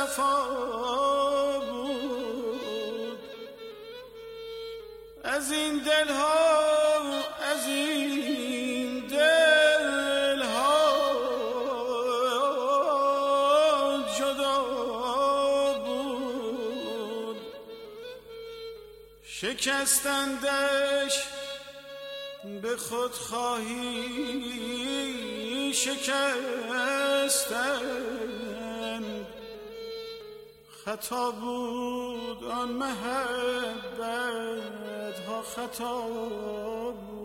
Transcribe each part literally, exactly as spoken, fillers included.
صفا بود. از این دلها از این دلها جدا بود. شکستندش به خود خواهی شکستن. خطا بود آن محبت ها، خطا بود.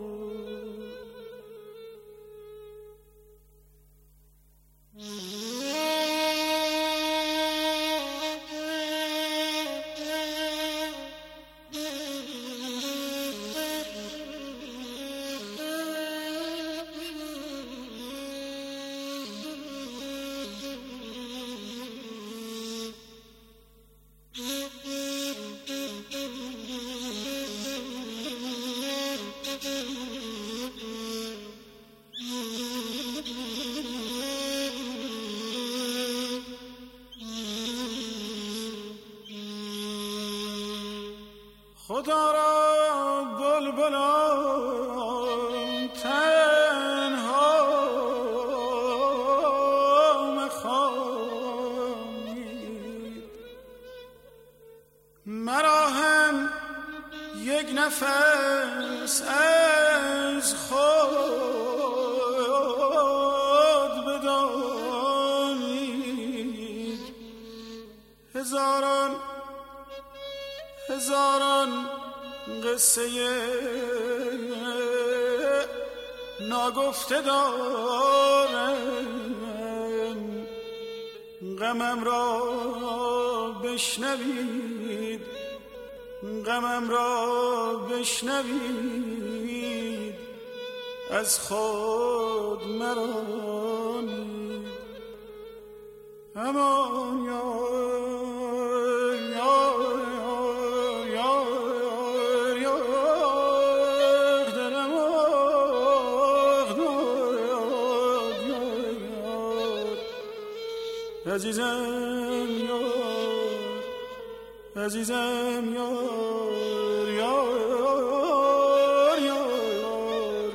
خدا را بلبلان تنها مخوانید، مرا هم یک نفس از خود بدانید. هزاران هزاران قصه ناگفته دارم، غمم را بشنوید، غمم را بشنوید، از خود مرانید. امان یا عزیزم یار، عزیزم یار، یار یار،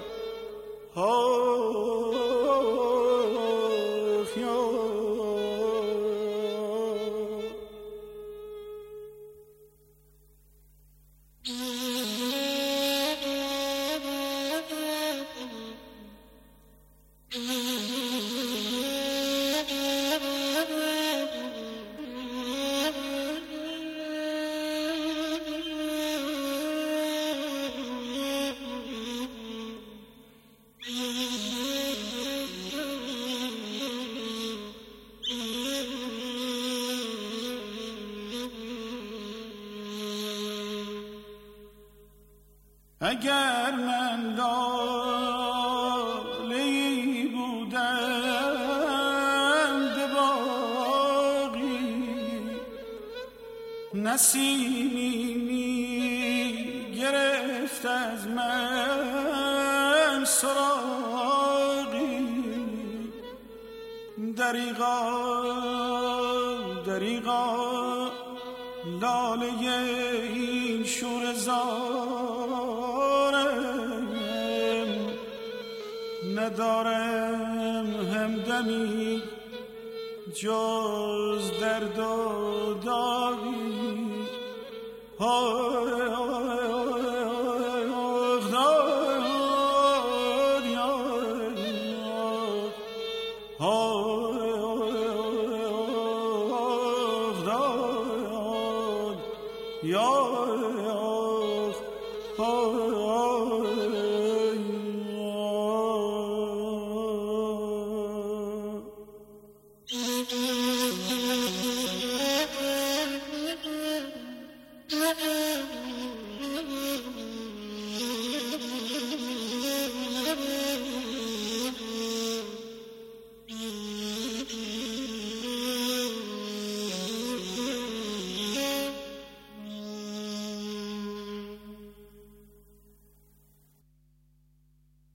آخ یار. اگر من لاله‌ای بودم به باغی، نسیمی می گرفت از من سراغی، دریغا دریغا لاله این شور زارم، ندارم همدمی جز درد و داغی.